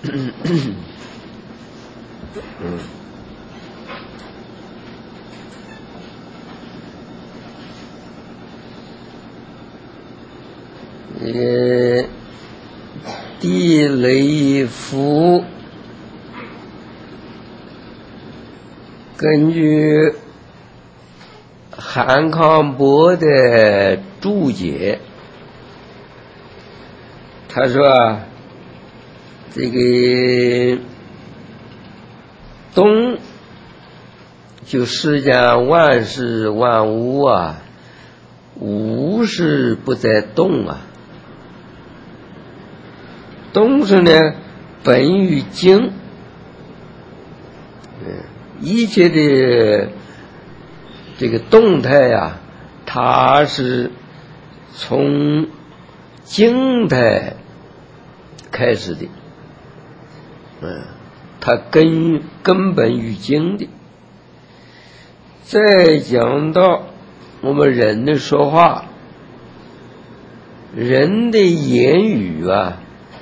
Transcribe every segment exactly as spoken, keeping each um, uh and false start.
嗯，呃，地雷符根据韩康伯的注解，他说啊，这个动就世间万事万物啊，无是不在动啊。动是呢，本于静，一切的这个动态啊，它是从静态开始的，嗯，它根根本于静的。再讲到我们人的说话，人的言语啊，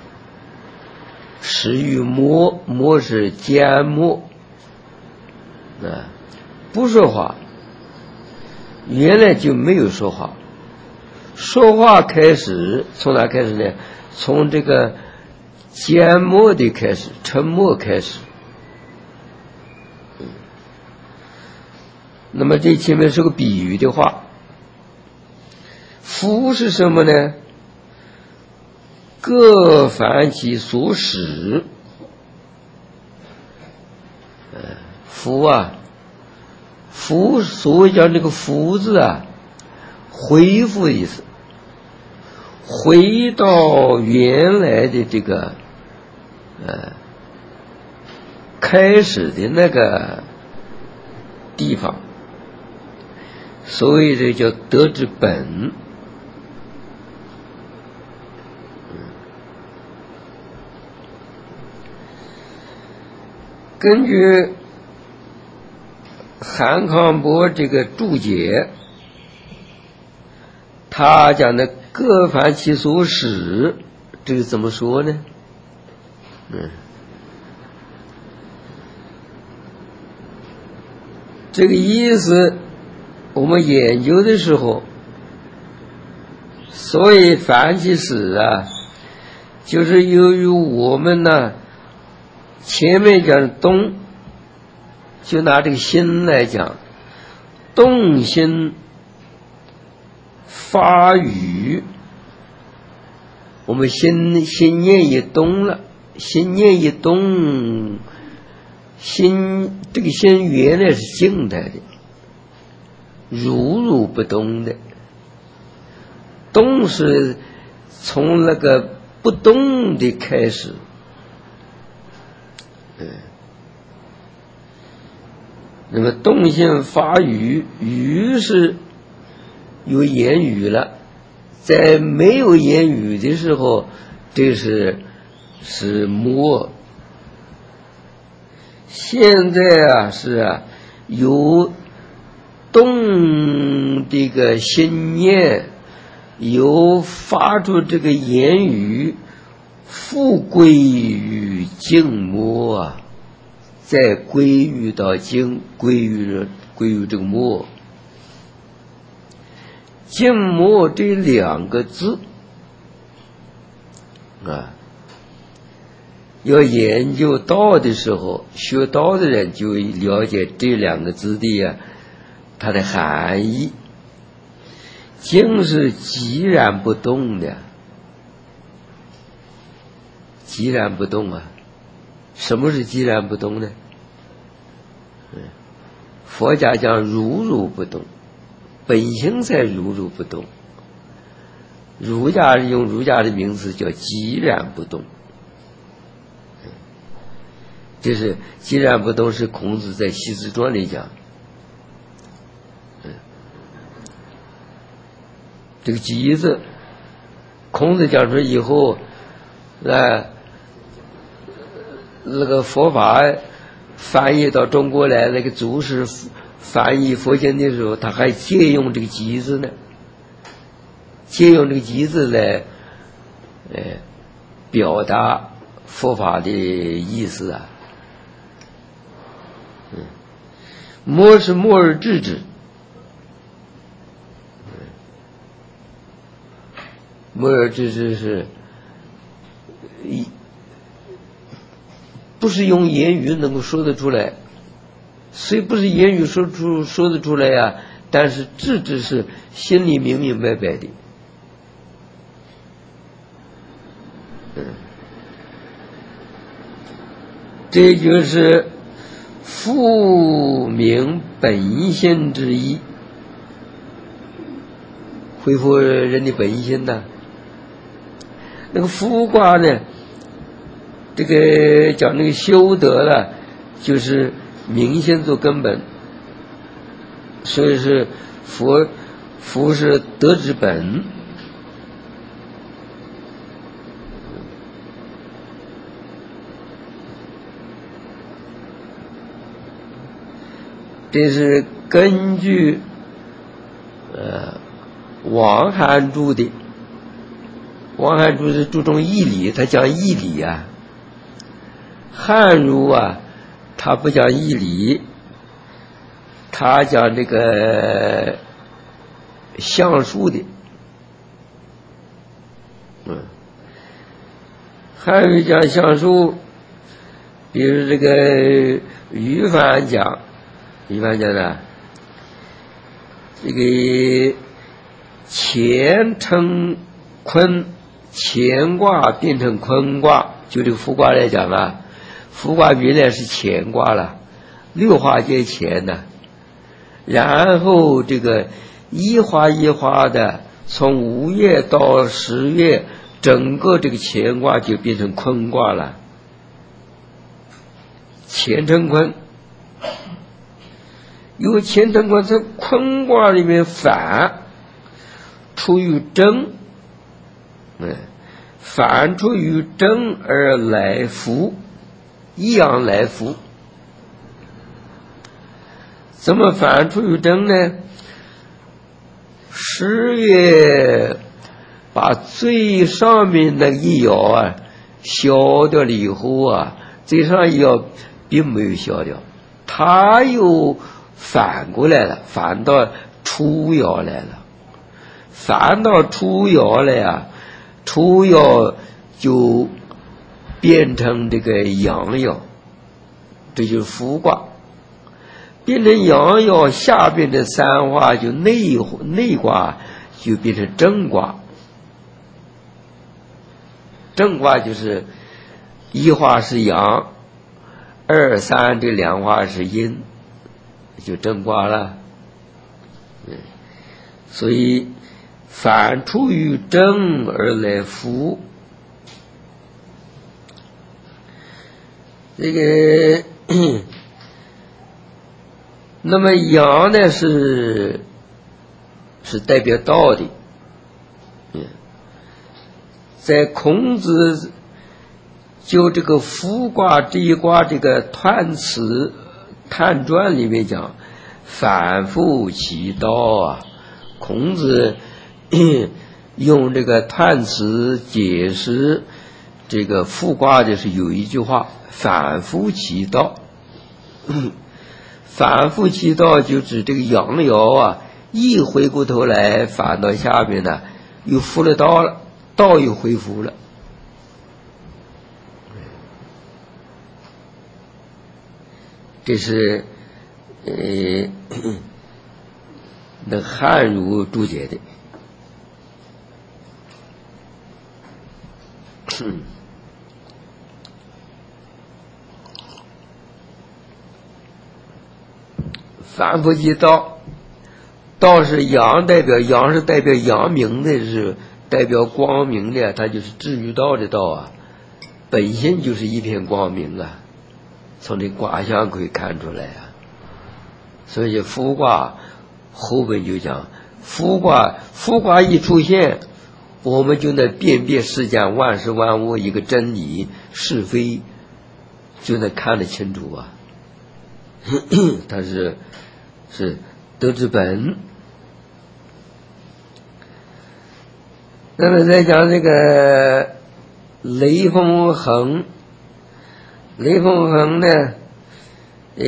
始于默，默是缄默啊，不说话，原来就没有说话。说话开始从哪开始呢？从这个缄默的开始，沉默开始。那么这前面是个比喻的话。夫是什么呢？各凡其所使。夫啊，夫所谓叫这个夫字啊，恢复的意思，回到原来的这个呃开始的那个地方，所谓的叫德之本。根据韩康伯这个注解，他讲的各凡其所使，这个怎么说呢？嗯，这个意思我们研究的时候，所以凡其使啊，就是由于我们呢前面讲动，就拿这个心来讲，动心发语，我们心心念一动了，心念一动，心这个心原来是静态的，如如不动的，动是从那个不动的开始。嗯，那么动心发语，语是有言语了，在没有言语的时候，这是是默。现在啊是啊有动这个心念，有发出这个言语，复归于静默啊，再归于到静，归于归于这个默。静默这两个字啊，要研究道的时候，学道的人就了解这两个字的呀、啊，它的含义。静是寂然不动的，寂然不动啊。什么是寂然不动呢？佛家讲如如不动，本性才如如不动。儒家用儒家的名词叫寂然不动。这是寂然不动，是孔子在系辞传里讲。这个寂字，孔子讲出以后，那那个佛法翻译到中国来，那个祖师翻译佛经的时候，他还借用这个寂字呢，借用这个寂字来，呃，表达佛法的意思啊。嗯，默是默而知之，默而知之是一不是用言语能够说得出来，虽不是言语说出说得出来呀、啊，但是知之是心里明明白白的。嗯，这就是复明本心之意，恢复人的本心呢。那个复卦呢，这个讲那个修德了，就是明心做根本，所以是佛佛是德之本。这是根据呃王涵注的，王涵注是注重义理，他讲义理啊。汉儒啊，他不讲义理，他讲这个相术的。嗯，汉儒讲相术，比如这个于凡讲。一般讲呢，这个乾成坤，乾卦变成坤卦，就这个复卦来讲啊，复卦原来是乾卦了，六花皆乾的，然后这个一花一花的，从五月到十月，整个这个乾卦就变成坤卦了，乾成坤。因为乾成坤在坤卦里面反出于真，嗯，反出于真而来复，一样来复。怎么反出于真呢？十月把最上面那一爻啊消掉了以后啊，最上一爻并没有消掉，它又反过来了，反到初爻来了，反到初爻来啊，初爻就变成这个阳爻，这就是复卦。变成阳爻，下边的三花就内内卦就变成正卦。正卦就是一花是阳，二三这两花是阴，就正卦了。嗯，所以反出于正而来复。这个那么阳呢是是代表道的。嗯，在孔子就这个复卦这一卦这个彖辞彖传里面讲，反复其道啊。孔子用这个彖辞解释这个复卦的是有一句话，反复其道。反复其道就指这个阳爻啊，一回过头来反到下面呢，又复了道了，道又恢复了。这是呃那汉儒注解的。反复其道，道是阳，代表阳是代表阳明的，是代表光明的，它就是至于道的道啊，本身就是一片光明啊，从这卦象可以看出来啊。所以复卦后边就讲，复卦复卦一出现，我们就能辨别世间万事万物一个真理是非，就能看得清楚啊。它是是德之本。那么再讲这个雷风恒雷锋恒呢，呃，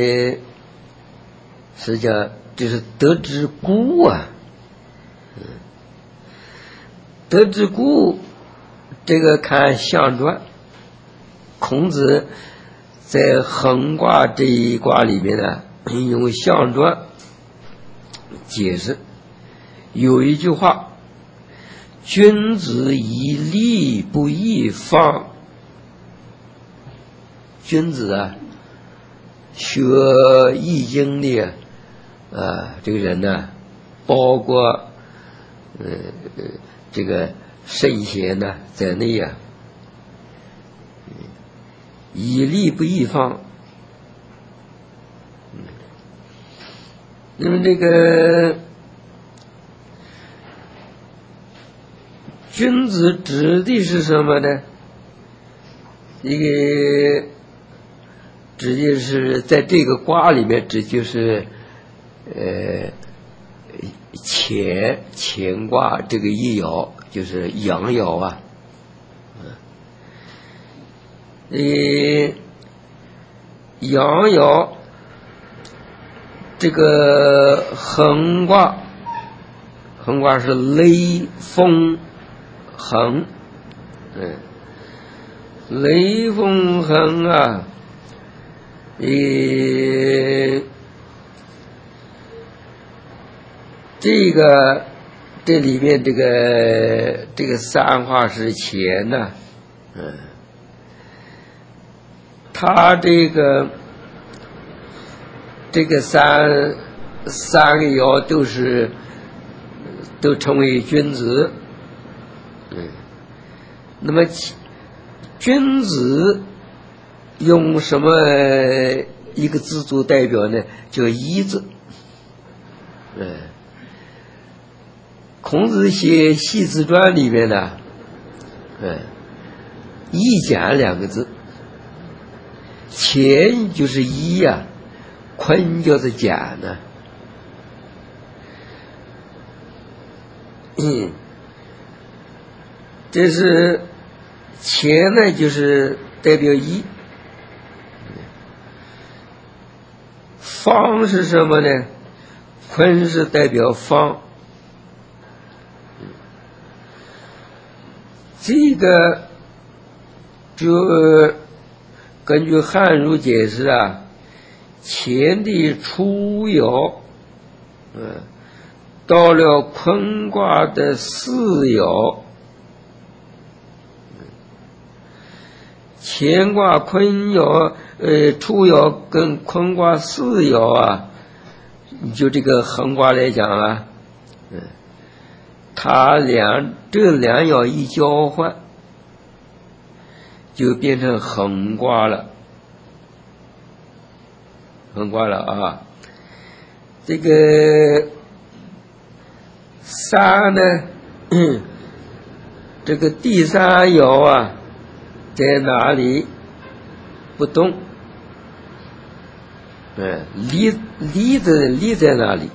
实际上就是德之孤啊，嗯，德之孤，这个看象传，孔子在恒卦这一卦里面呢，用象传解释，有一句话：君子以礼不以放。君子啊，学易经的啊，这个人呢，包括呃这个圣贤呢在内啊，以礼不以放。那么这个君子指的是什么呢？一个指的是在这个卦里面，指就是呃乾乾卦这个一爻，就是阳爻啊。呃，阳爻这个恒卦，恒卦是雷风恒，嗯，雷风恒啊。呃，这个这里面这个这个三画是乾呢，嗯，他这个这个三三个爻都是都称为君子，嗯，那么君子用什么一个字做代表呢？叫一字。嗯，孔子写《系辞传》里面呢，嗯，一简两个字，乾就是一呀、啊，坤就是简呢。嗯，这是乾呢，就是代表一。方是什么呢？坤是代表方。这个就根据汉儒解释啊，乾的初爻，嗯，到了坤卦的四爻，乾卦坤爻，呃，初爻跟坤卦四爻啊，就这个恒卦来讲啊，嗯，它两这两爻一交换，就变成恒卦了，恒卦了啊。这个三呢，这个第三爻啊，在哪里不动？嗯，离离在离在哪里？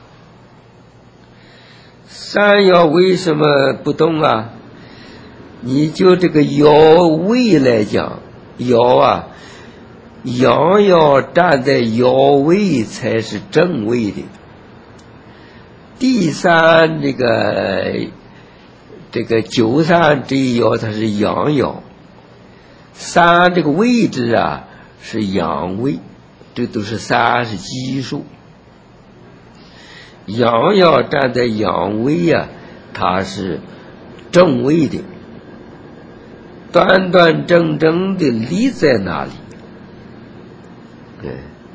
三爻为什么不动啊？你就这个爻位来讲，爻啊，阳爻站在爻位才是正位的。第三这个这个九三这一爻它是阳爻，三这个位置啊是阳位，这都是三是奇数。阳爻站在阳位啊，它是正位的，端端正正的立在那里。对，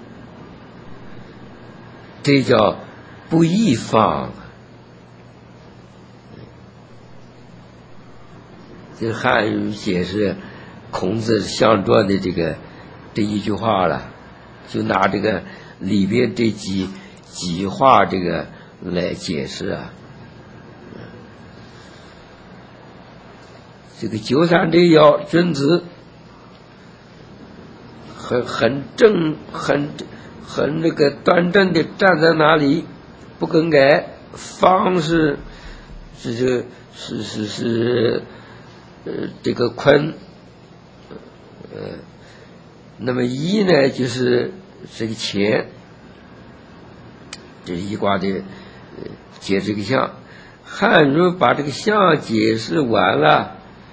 这叫不易放。这汉语解释孔子象传的这个这一句话了，就拿这个里边这几几话这个来解释啊。这个九三这爻君子很很正很很那个端正的站在那里不更改，方是是这是是是呃这个坤， 呃，那么一呢就是这个钱，这是一卦的呃解这个象。汉儒把这个象解释完了，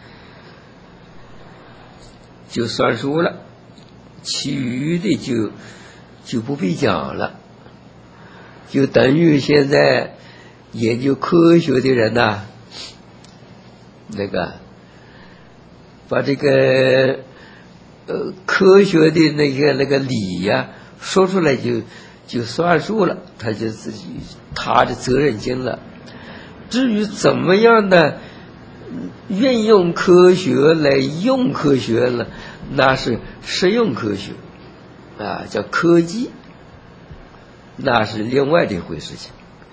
就算数了，其余的就就不必讲了，就等于现在研究科学的人呐、啊，那个把这个呃科学的那个那个理呀、啊、说出来就就算数了，他就自己他的责任心了。至于怎么样的运用科学来用科学了，那是实用科学啊，叫科技，那是另外的一回事情。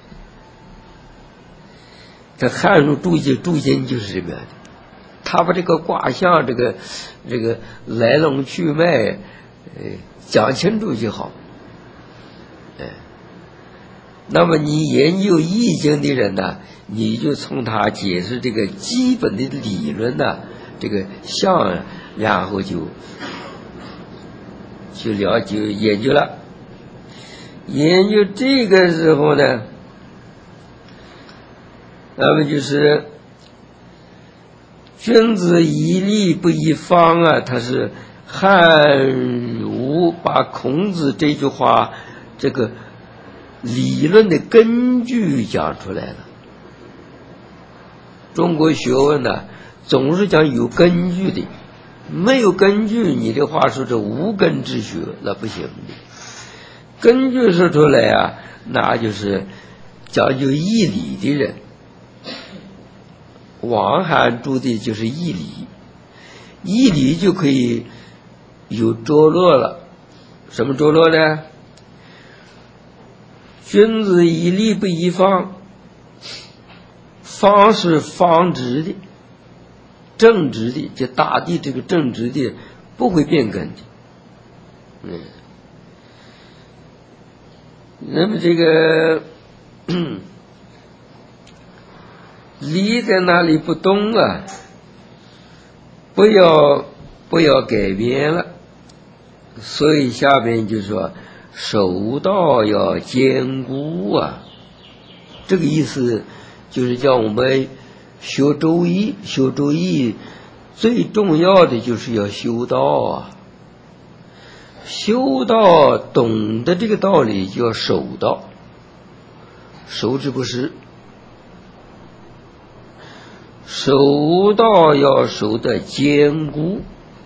这汉儒注解注经就是这么样的，他把这个卦象这个这个来龙去脉呃讲清楚就好。哎，那么你研究易经的人呢，你就从他解释这个基本的理论呢，这个象，然后就去了解研究了。研究这个时候呢，那么就是君子以利不以方啊，他是汉儒把孔子这句话这个理论的根据讲出来了。中国学问呢，总是讲有根据的，没有根据，你的话说是无根之学，那不行的。根据说出来啊，那就是讲究义理的人。王涵注的就是义理，义理就可以有着落了。什么着落呢？君子以利不以方，方是方直的，正直的，就大地这个正直的不会变更的。嗯，那么这个理在那里不动啊，不要不要改变了。所以下边就说守道要坚固啊，这个意思就是叫我们学周易，学周易最重要的就是要修道啊。修道懂得这个道理就要守道，守之不失。守道要守得坚固，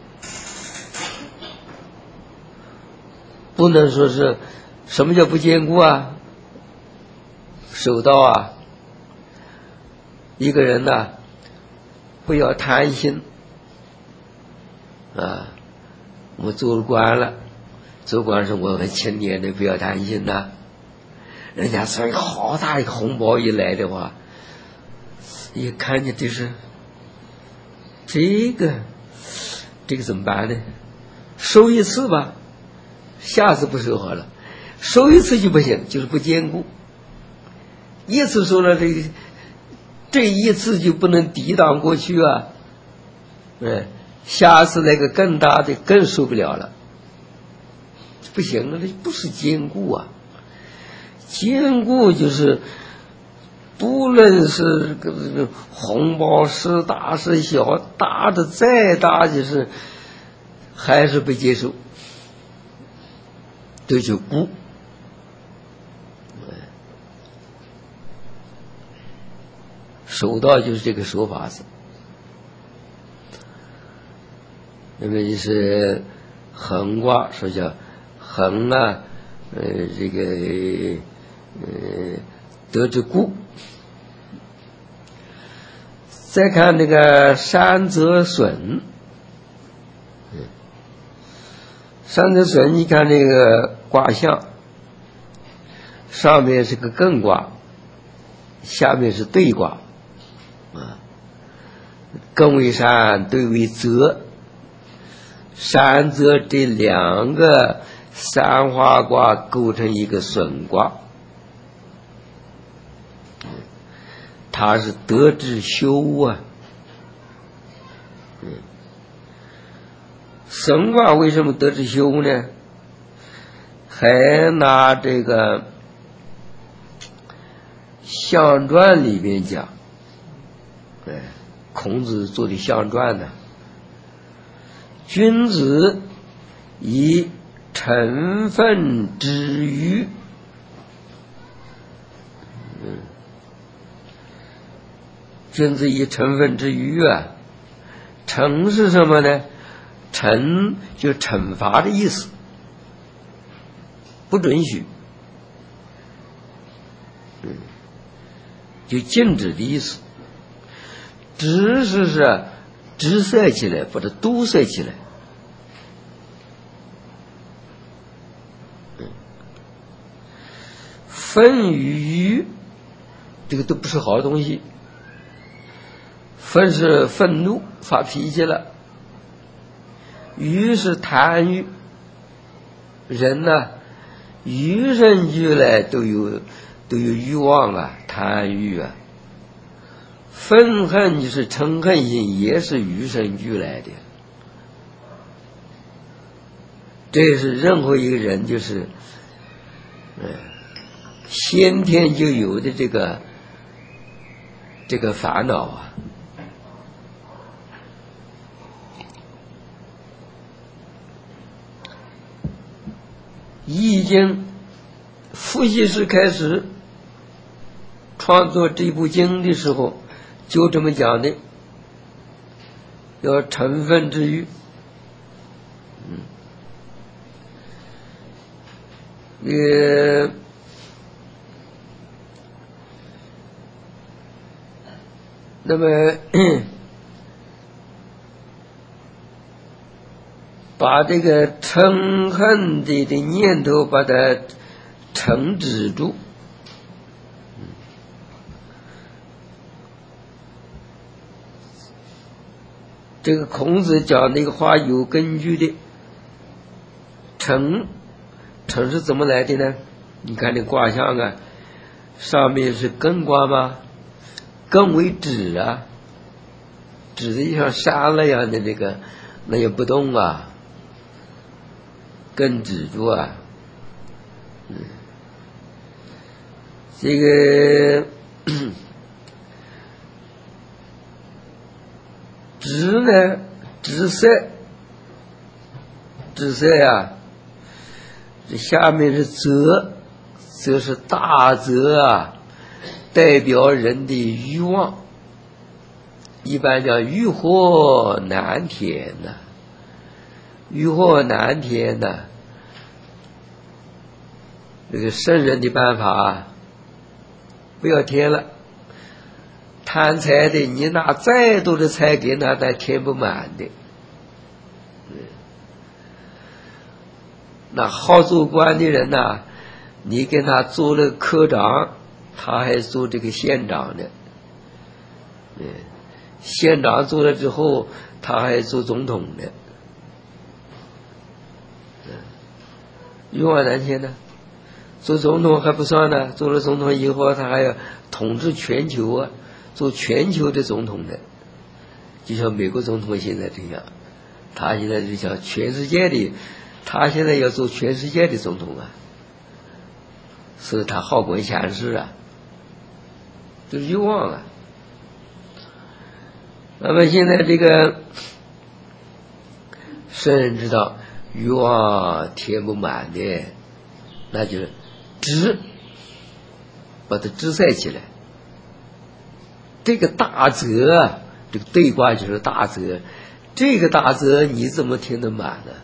不能说是什么叫不坚固啊？守道啊，一个人呢，不要贪心啊。我做官了，做官是我很青年的，不要贪心呐、啊。人家说好大一个红包一来的话，一看见这是这个这个怎么办呢？收一次吧，下次不收好了。收一次就不行，就是不坚固。一次收了这个，这一次就不能抵挡过去啊。哎，下次那个更大的更受不了了，不行了，这不是坚固啊。坚固就是不论是这个红包是大是小，大的再大就是还是不接受，这就固。守道就是这个说法子。那么就是横卦说叫横啊，呃，这个呃得之固。再看那个山泽损，山泽损，你看这个卦象，上面是个艮卦，下面是兑卦啊，艮为山，兑为泽。山泽这两个三花卦构成一个损卦，它是得之修啊。 升卦为什么得之修呢？还拿这个象传里面讲，哎，孔子做的象传呢，君子以成分之余，嗯，君子以成分之余啊，惩是什么呢？惩就惩罚的意思，不准许，嗯，就禁止的意思。止是是止塞起来，把它堵塞起来。嗯，愤与欲，这个都不是好东西。愤是愤怒，发脾气了；欲是贪欲。人呢，与生俱来都有都有欲望啊，贪欲啊。愤恨就是嗔恨心，也是与生俱来的。这是任何一个人就是，呃，先天就有的这个这个烦恼啊。易经伏羲氏开始创作这部经的时候，就这么讲的，要成分之欲。嗯，呃，那么把这个嗔恨的的念头把它惩止住。这个孔子讲那个话有根据的。嗔嗔是怎么来的呢？你看这卦象啊，上面是艮卦吗？艮为止啊，止的像山那样的这个，那也不动啊，艮止住啊。嗯，这个止呢，止塞，止塞啊，这下面是泽，泽是大泽啊，代表人的欲望。一般讲欲壑难填呐、啊，欲壑难填呐、啊。这个圣人的办法啊，不要填了。贪财的，你拿再多的财给他，他填不满的。那好做官的人呐、啊，你给他做了科长，他还做这个县长呢。嗯，县长做了之后，他还做总统呢。嗯，欲望难填呢。做总统还不算呢，做了总统以后，他还要统治全球啊，做全球的总统的，就像美国总统现在这样，他现在就像全世界的，他现在要做全世界的总统啊，所以他好管闲事啊，就是欲望啊。那么现在这个圣人知道欲望填不满的，那就是止，把它止塞起来。这个大泽，这个对卦就是大泽，这个大泽你怎么填得满呢？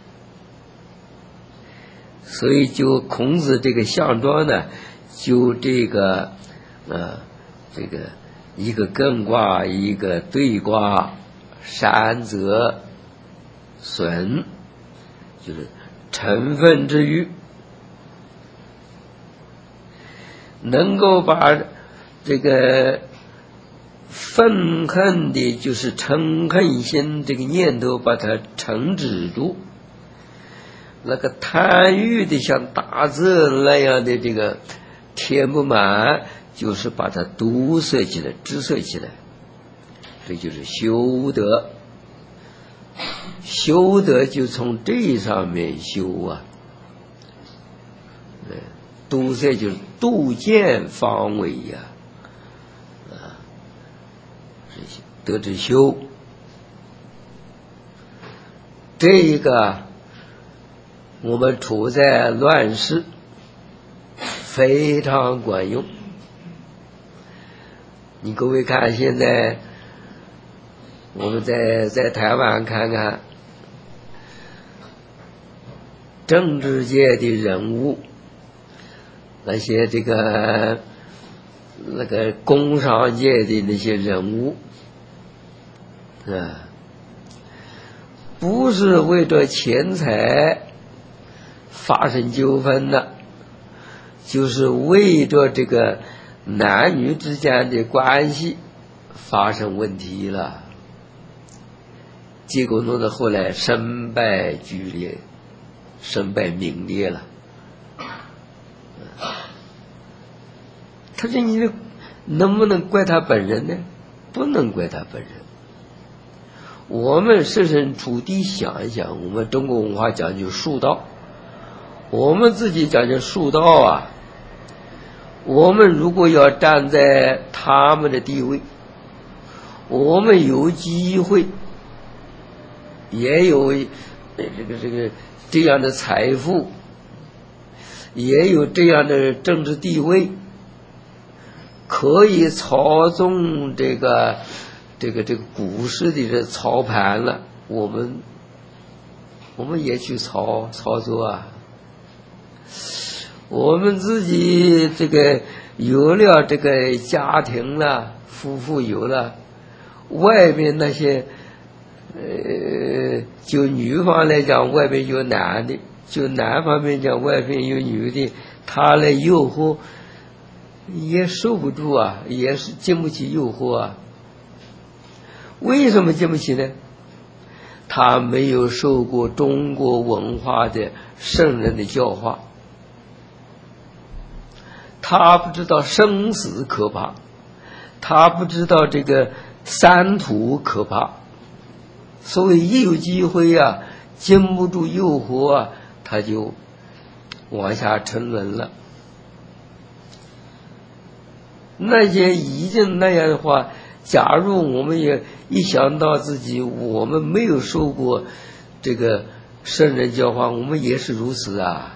所以就孔子这个象状呢，就这个呃这个一个艮卦，一个兑卦，山泽损，就是成分之欲，能够把这个愤恨的，就是嗔恨心这个念头，把它惩止住。那个贪欲的，像大泽那样的这个填不满，就是把它堵塞起来，止塞起来，这就是修德。 修德就从这上面修啊。度塞就是度见方为呀，啊，德之修，这一个我们处在乱世非常管用。你各位看，现在我们在在台湾看看政治界的人物，那些这个那个工商界的那些人物啊，不是为着钱财发生纠纷的，就是为着这个男女之间的关系发生问题了，结果弄得后来身败俱裂，身败名裂了。他说你能不能怪他本人呢？不能怪他本人。我们设身处地想一想，我们中国文化讲究术道，我们自己讲究术道啊，我们如果要站在他们的地位，我们有机会也有这个这个这样的财富，也有这样的政治地位，可以操纵这个这个这个股市的这操盘了，我们我们也去操操作啊。我们自己这个有了这个家庭了，夫妇有了，外面那些呃，就女方来讲，外面有男的；就男方面讲，外面有女的，他来诱惑，也受不住啊，也是经不起诱惑啊。为什么经不起呢？他没有受过中国文化的圣人的教化，他不知道生死可怕，他不知道这个三途可怕，所以一有机会啊，经不住诱惑啊，他就往下沉沦了。那些已经那样的话，假如我们也一想到自己我们没有受过这个圣人教化，我们也是如此啊，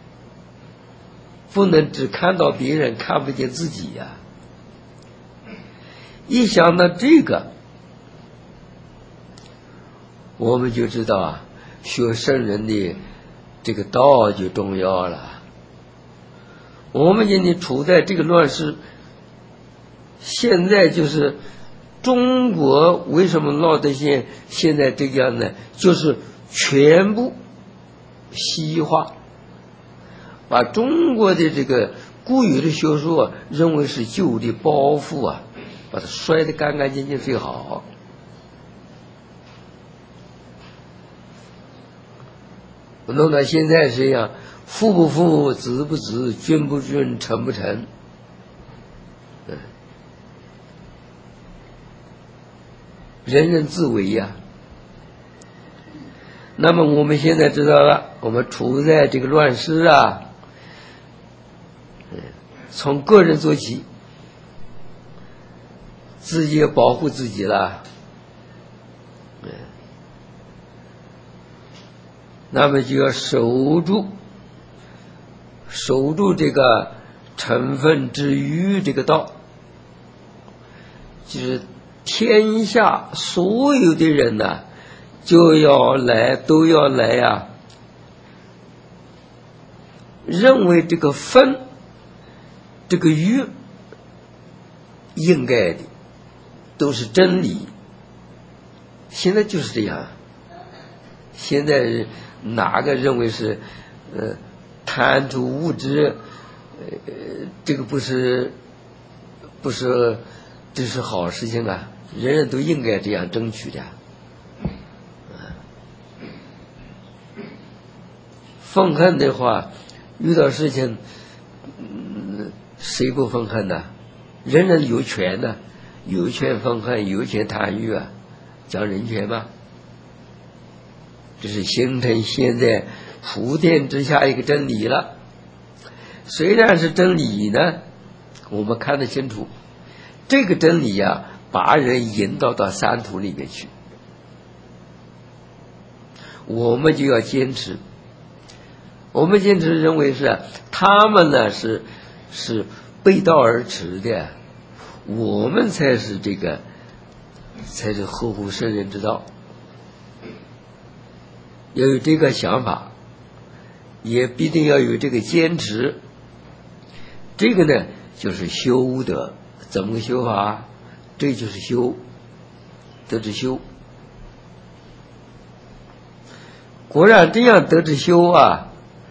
不能只看到别人，看不见自己呀、啊。一想到这个，我们就知道啊，学圣人的这个道就重要了。我们今天处在这个乱世，现在就是中国为什么闹得现现在这样呢？就是全部西化，把中国的这个固有的学说啊，认为是旧的包袱啊，把它摔得干干净净最好。弄到现在是这样，父不父，子不子，君不君，臣不臣。嗯，人人自危呀、啊。那么我们现在知道了，我们处在这个乱世啊，从个人做起，自己要保护自己了。那么就要守住守住这个成分之余这个道，就是天下所有的人呢、啊，就要来都要来啊，认为这个分这个余应该的都是真理。现在就是这样，现在哪个认为是呃贪图物质，呃这个不是不是这是好事情啊，人人都应该这样争取的。愤恨的话，遇到事情，嗯，谁不愤恨呢？人人有权的，有权愤恨，有权贪欲啊，讲人权嘛。 这是形成现在普天之下一个真理了。虽然是真理呢，我们看得清楚，这个真理呀、啊，把人引导到三途里面去，我们就要坚持。我们坚持认为是他们呢是是背道而驰的，我们才是这个才是合乎圣人之道。要有这个想法，也必定要有这个坚持。这个呢就是修德。怎么个修法？这就是修，德之修。果然这样德之修啊，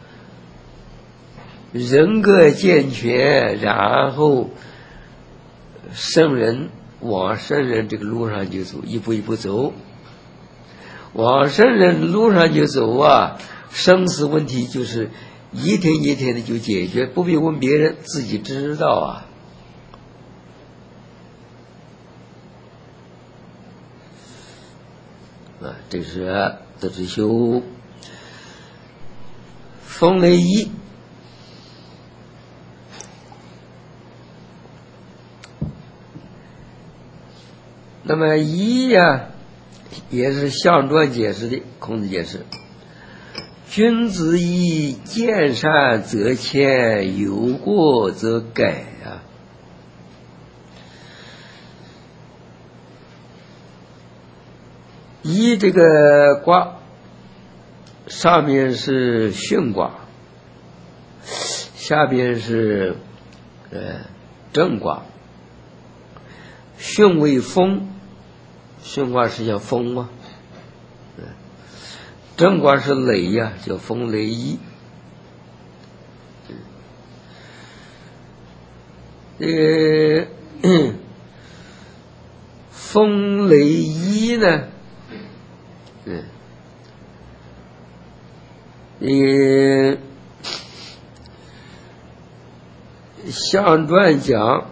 人格健全，然后圣人往圣人这个路上就走，一步一步走，往圣人路上就走啊，生死问题就是一天一天的就解决，不必问别人，自己知道啊。啊，这是德之修。风雷一，那么一呀，也是象传解释的，孔子解释：君子以见善则迁，有过则改啊。一这个卦上面是巽卦，下边是呃震卦。巽为风，巽卦是叫风吗？震卦是雷呀、啊，叫风雷一。呃，风雷一呢？嗯，呃，象传讲，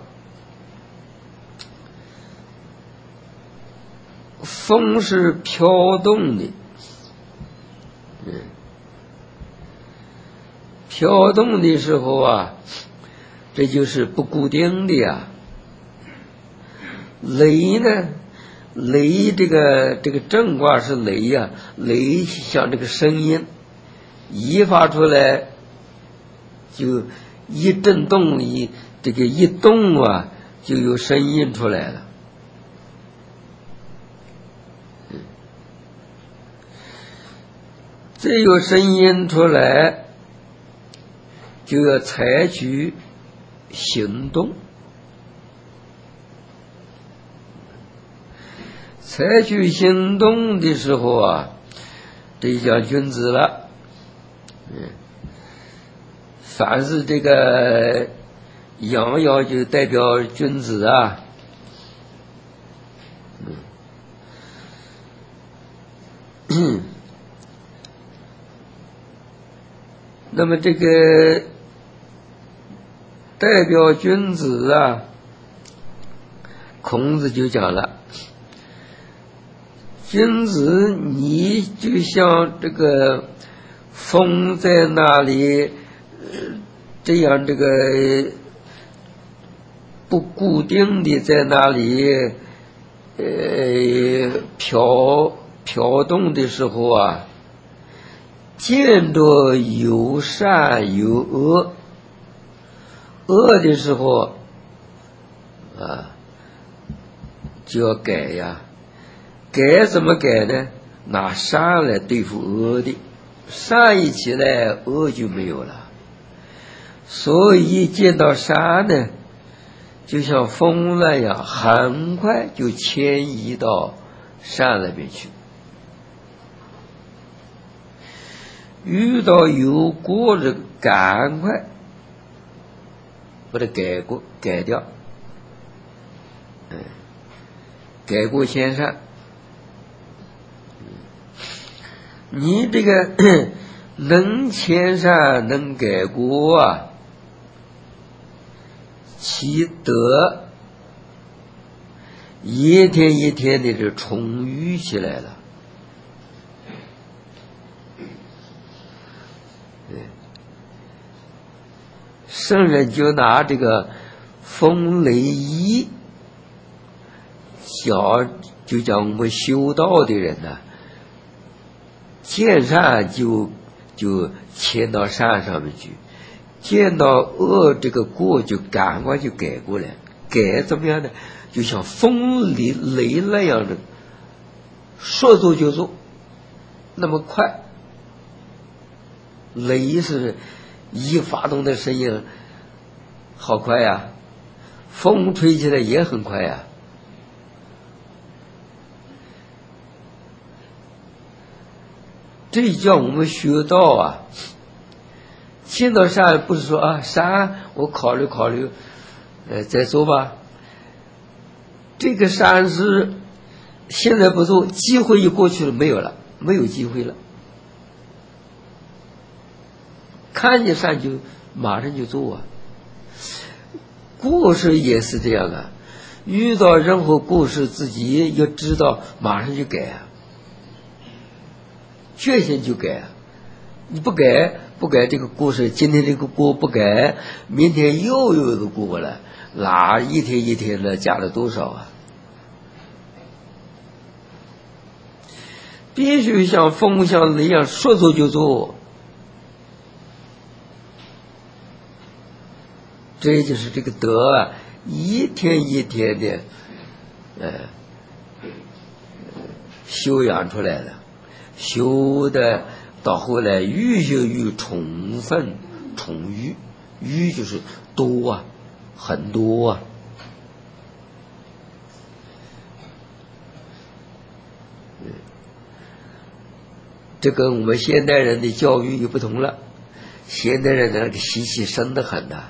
风是飘动的，嗯，飘动的时候啊，这就是不固定的呀。雷呢？雷这个这个震卦是雷呀、啊，雷像这个声音，一发出来就一震动，一这个一动啊，就有声音出来了。这有声音出来，就要采取行动。采取行动的时候啊，这叫君子了。嗯，凡是这个阳爻就代表君子啊。嗯，那么这个代表君子啊，孔子就讲了。君子，你就像这个风在那里，呃、这样这个不固定的在那里，呃，飘飘动的时候啊，见着有善有恶，恶的时候啊，就要改呀。改怎么改呢？拿善来对付恶的，善一起来，恶就没有了。所以见到善呢，就像风那样，很快就迁移到善那边去。遇到有过的，赶快把它改过改掉，嗯，改过迁善。你这个能迁善能改过啊，其德一天一天的就充裕起来了。 圣人就拿这个风雷一教，就讲我们修道的人呢，见善就就迁到山上面去，见到恶这个过就赶快就改过来，改怎么样呢？就像风雷雷那样的，说做就做，那么快。雷是一发动的声音好快呀，风吹起来也很快呀。这叫我们学道啊，见到山不是说啊山我考虑考虑呃再做吧，这个山是现在不做，机会一过去了，没有了，没有机会了。看见山就马上就做啊。过失也是这样的，遇到任何过失自己要知道马上就改啊，缺陷就改啊，你不改不改这个过失，今天这个过不改，明天又有一个过了，哪一天一天的加了多少啊？必须像风像雷一样，说做就做。这就是这个德啊，一天一天的呃修养出来了，修的到后来愈修愈充分充裕，愈就是多啊，很多啊。这跟我们现代人的教育又不同了，现代人的那个习气深得很呐、啊。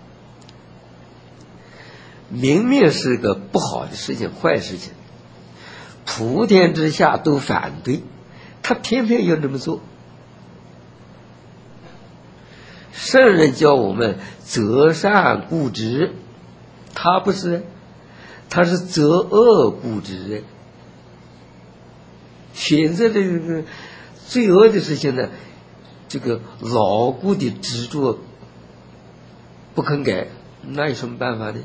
明明是个不好的事情，坏事情，普天之下都反对，他偏偏要这么做。圣人教我们择善固执，他不是，他是择恶固执，选择这个罪恶的事情呢，这个牢固的执着不肯改，那有什么办法呢？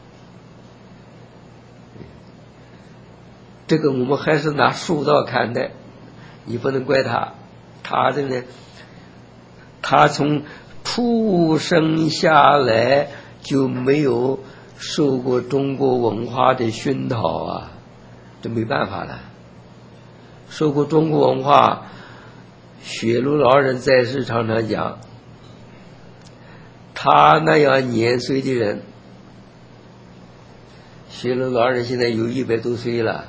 这个我们还是拿书道看待，你不能怪他，他这个他从出生下来就没有受过中国文化的熏陶啊，这没办法了。受过中国文化，雪庐老人在世常常讲，他那样年岁的人，雪庐老人现在有一百多岁了。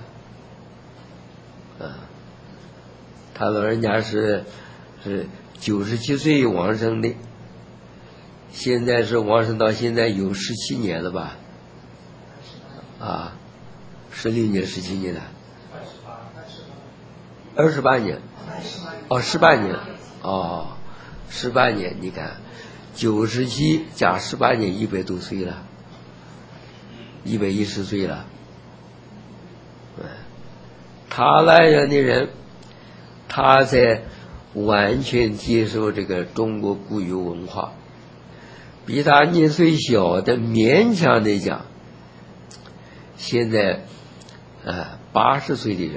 他老人家是是九十七岁往生的，现在是往生到现在有十七年了吧？啊，十六年、十七年了，二十八年，哦，十八年，哦，十八年，你看，九十七加十八年，一百多岁了，一百一十岁了。他那样的人，他在完全接受这个中国固有文化，比他年岁小的勉强的讲，现在呃八十岁的人，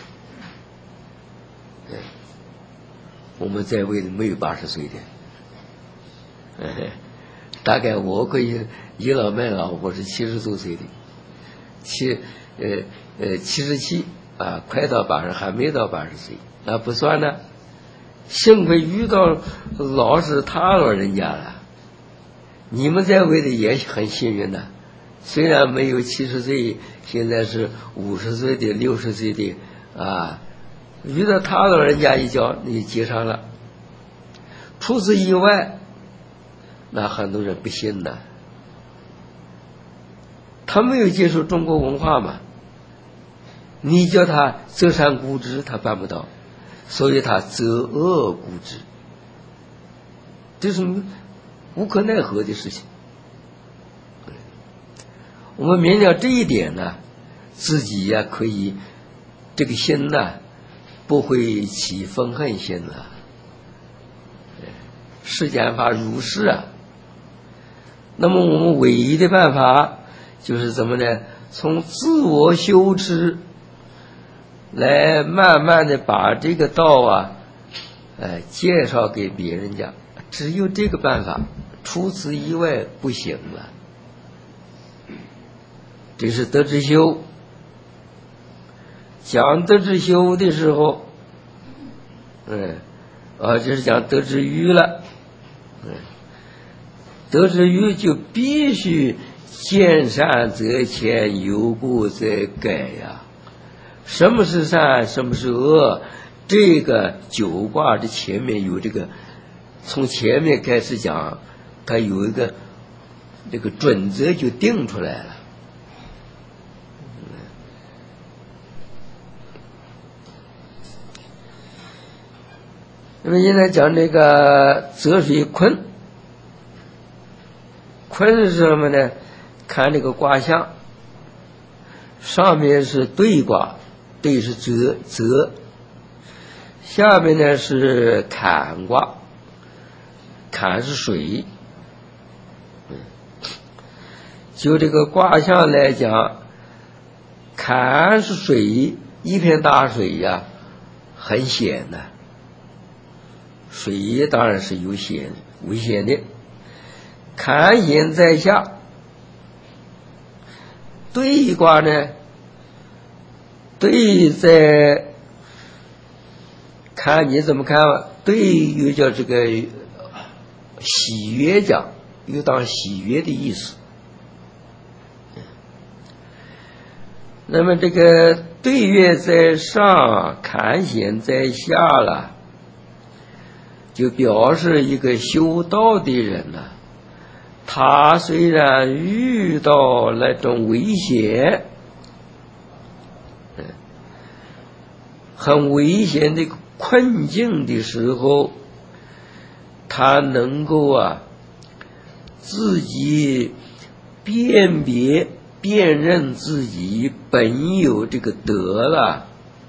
嗯，我们在位的没有八十岁的，嗯，大概我可以倚老卖老，我是七十多岁的，七呃呃七十七。啊，快到八十，还没到八十岁，那不算呢。幸亏遇到老是他老人家了，你们在位的也很幸运的，虽然没有七十岁，现在是五十岁的、六十岁的啊，遇到他老人家一教，你接上了。除此以外，那很多人不信的，他没有接受中国文化嘛。你叫他择善固执，他办不到，所以他择恶固执，这是无可奈何的事情。我们明了这一点呢，自己呀、啊、可以这个心呢不会起愤恨心了。 世间法如是啊。那么我们唯一的办法就是怎么呢？从自我修持来慢慢的把这个道啊，呃，介绍给别人家，只有这个办法，除此以外不行了。这是德智修。讲德智修的时候，嗯，啊，这是讲德智愚了，嗯，德智愚就必须见善则迁，有过则改呀。什么是善，什么是恶？这个九卦的前面有这个，从前面开始讲，它有一个这个准则就定出来了。那么现在讲这个泽水坤，坤是什么呢？看这个卦象，上面是兑卦，兑是泽泽，下面呢是坎卦，坎是水。就这个卦象来讲，坎是水，一片大水呀，很险的。水当然是有险危险的。坎险在下，兑卦呢，兑在看你怎么看吧。兑又叫这个喜悦讲，又当喜悦的意思。那么这个兑月在上，坎险在下了，就表示一个修道的人呢、啊，他虽然遇到那种危险，很危险的困境的时候，他能够啊自己辨别辨认自己本有这个德了，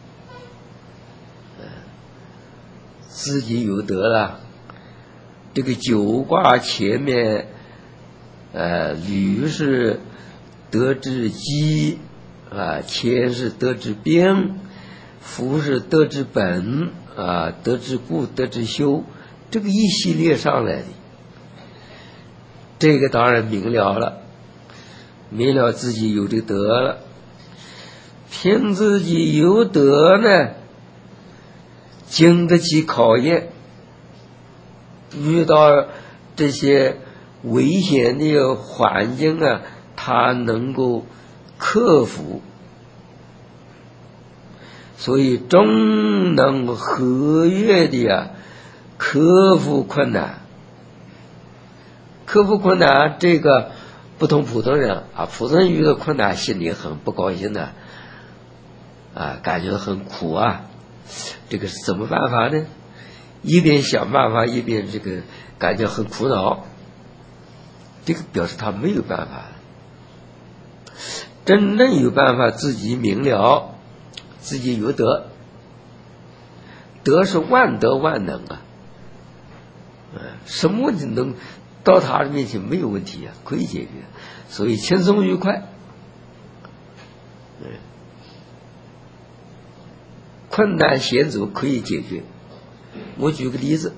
自己有德了。这个九卦前面，呃，履是德之基啊，谦是德之兵，福是德之本啊，德之固，德之修，这个一系列上来的，这个当然明了了。明了自己有这德了，凭自己有德呢，经得起考验，遇到这些危险的环境啊，他能够克服，所以终能和悦的啊克服困难。克服困难，这个不同普通人啊，普通人遇到困难心里很不高兴的啊，感觉很苦啊。这个是怎么办法呢？一边想办法，一边这个感觉很苦恼，这个表示他没有办法。真正有办法，自己明了，自己有德，德是万德万能啊，什么问题能到他的面前没有问题啊，可以解决，所以轻松愉快。困难险阻可以解决。我举个例子，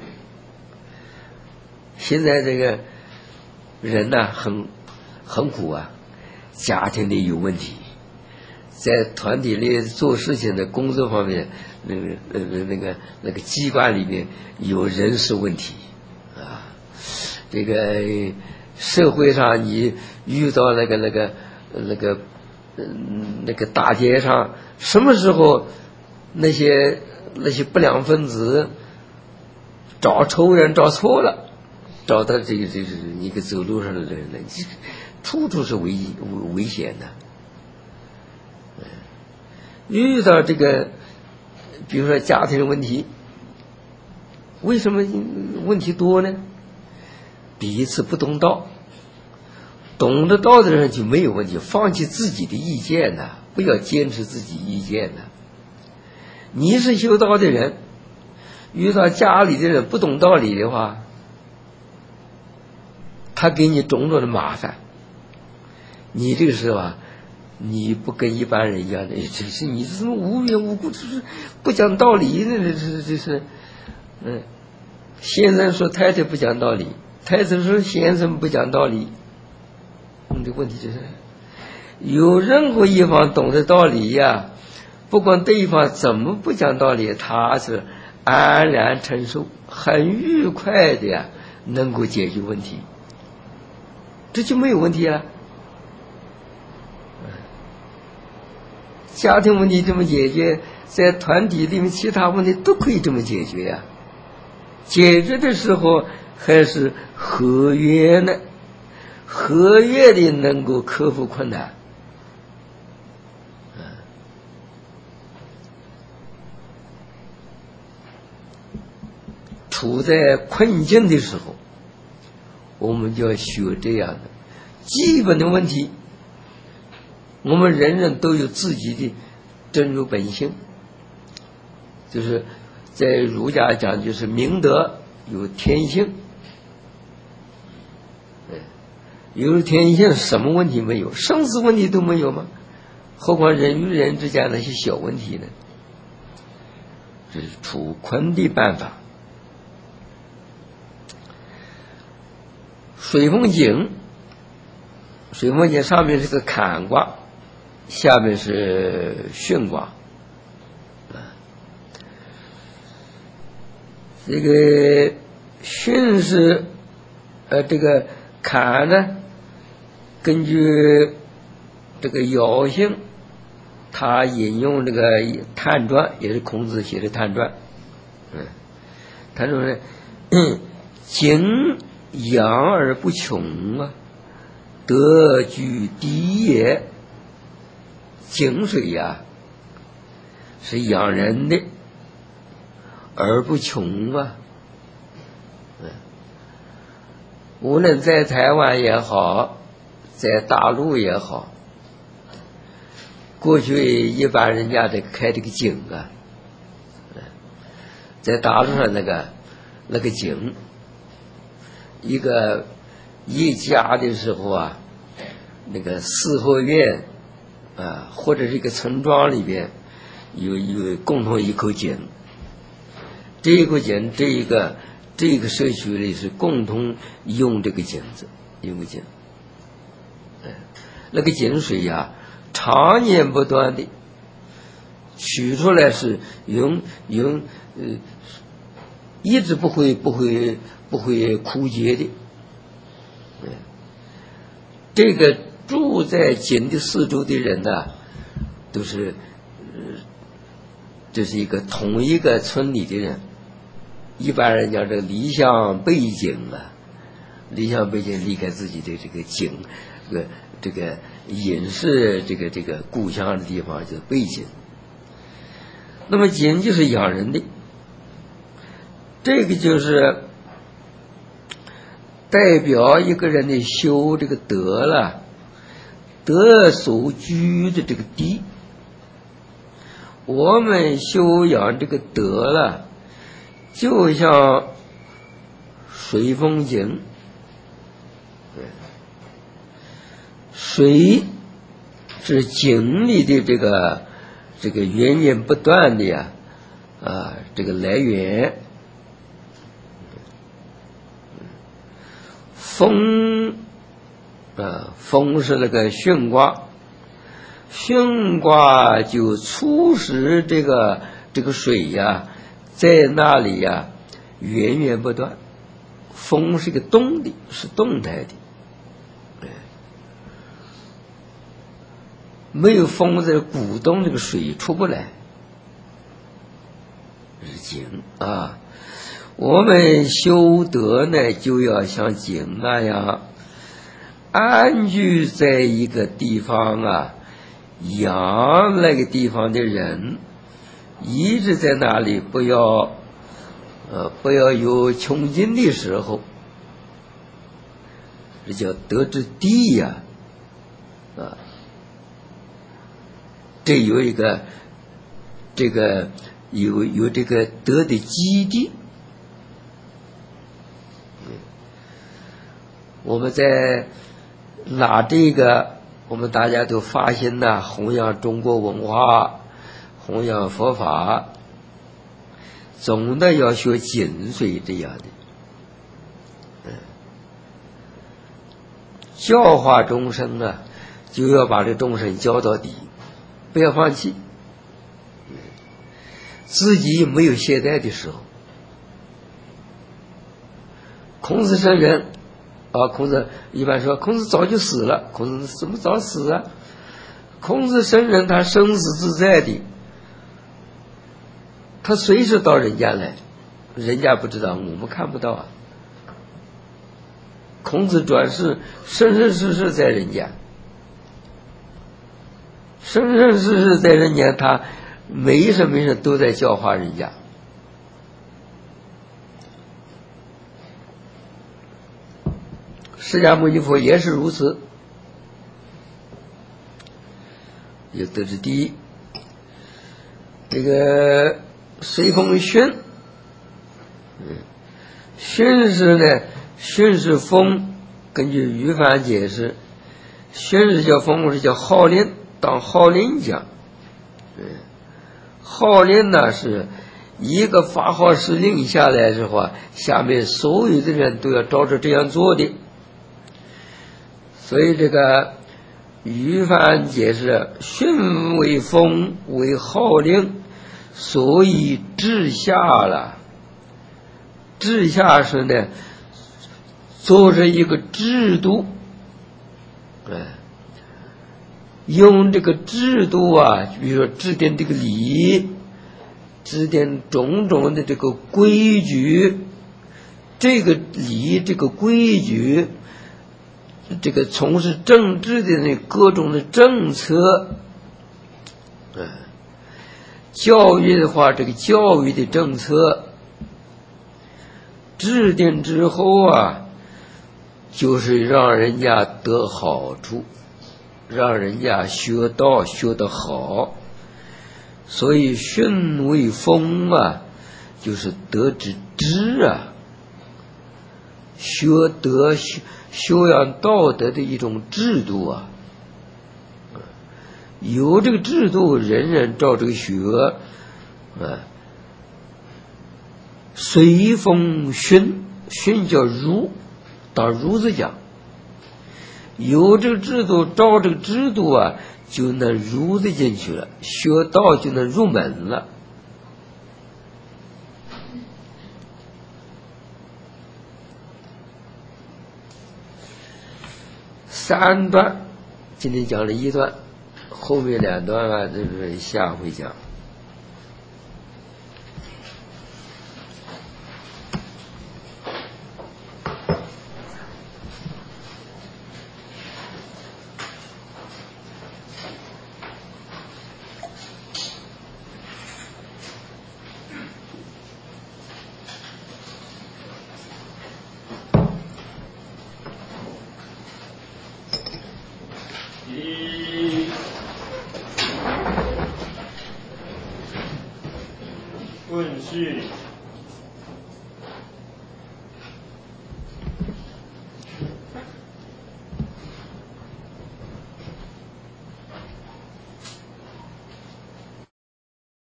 现在这个人呢、啊、很很苦啊，家庭里有问题，在团体里做事情的工作方面，那个那个那个那个机关里面有人事问题啊，这个社会上你遇到那个那个那个嗯那个大街上，什么时候那些那些不良分子找仇人找错了，找到这个这个一个走路上的人呢，处处是危危险的。遇到这个比如说家庭问题，为什么问题多呢？彼此不懂道，懂得道的人就没有问题，放弃自己的意见呢，不要坚持自己意见呢。你是修道的人，遇到家里的人不懂道理的话， 他给你种种的麻烦，你这个时候啊，你不跟一般人一样的，这是你这什么无缘无故，这是不讲道理呢？这是这是，嗯，先生说太太不讲道理，太太说先生不讲道理，嗯，这问题就是，有任何一方懂得道理呀，不管对方怎么不讲道理，他是安然承受，很愉快的呀，能够解决问题，这就没有问题了。家庭问题这么解决，在团体里面其他问题都可以这么解决呀。解决的时候还是和悦呢，和悦的能够克服困难。处在困境的时候，我们就要学这样的基本的问题。我们人人都有自己的真如本性，就是在儒家讲，就是明德有天性。有天性，什么问题没有？生死问题都没有吗？何况人与人之间那些小问题呢？这是处困的办法。水风井，水风井上面是个坎卦，下面是巽卦。这个巽是呃这个坎呢，根据这个爻性，他引用这个《探传》，也是孔子写的《探传》。嗯，他说呢，嗯，井养而不穷啊，德居第也。井水呀、啊，是养人的，而不穷啊。嗯，无论在台湾也好，在大陆也好，过去一般人家这个开这个井啊，在大陆上那个那个井，一个一家的时候啊，那个四合院啊，或者是一个村庄里边有有共同一口井，这一口井，这一个这个社区里是共同用这个井子，用个井，哎，那个井水呀、啊，常年不断的取出来是用用呃，一直不会不会不会枯竭的。这个住在井的四周的人呢，都是，呃，这是一个同一个村里的人。一般人讲这个离乡背井啊，离乡背井，离开自己的这个井，这个这个隐士这个这个故乡的地方就是背井。那么井就是养人的，这个就是代表一个人的修这个德了，德所居的这个地。我们修养这个德了，就像水风井，水是井里的这个这个源源不断的呀，啊，这个来源。风啊，风是那个巽卦，巽卦就促使这个这个水呀，在那里呀源源不断。风是一个动的，是动态的，没有风在鼓动，这个水出不来，是井啊。我们修德呢，就要像井那样安居在一个地方啊，养那个地方的人，一直在那里，不要呃不要有穷尽的时候，这叫德之地呀，啊，这有一个这个有有这个德的基地。 我们在拿这个，我们大家都发心呐，弘扬中国文化，弘扬佛法，总的要学紧随这样的，嗯，教化众生啊，就要把这众生教到底，不要放弃，自己没有懈怠的时候。孔子圣人啊，孔子一般说孔子早就死了，孔子怎么早死啊？孔子圣人他生死自在的，他随时到人间来，人家不知道，我们看不到啊。孔子转世生生世世在人间，生生世世在人间，他没什没事都在教化人家。释迦牟尼佛也是如此，也得知第一。这个随风熏，嗯，熏是呢，熏是风，根据余范解释，熏是叫风，是叫号令，当号令讲。嗯，号令呢是一个发号施令下来之后啊，下面所有的人都要照着这样做的。所以这个余范解释，训为风，为号令，所以治下了。治下是呢，做着一个制度，哎，用这个制度啊，比如说制定这个礼，制定种种的这个规矩，这个礼，这个规矩。这个从事政治的那各种的政策，嗯，教育的话，这个教育的政策制定之后啊，就是让人家得好处，让人家学道学得好，所以训为风啊，就是德之知啊，学德学。修养道德的一种制度啊，有这个制度，人人照这个学，啊，随风熏，熏叫儒，当儒子讲，有这个制度，照这个制度啊，就能儒子进去了，学道就能入门了。三段，今天讲了一段，后面两段啊，这是下回讲。 问世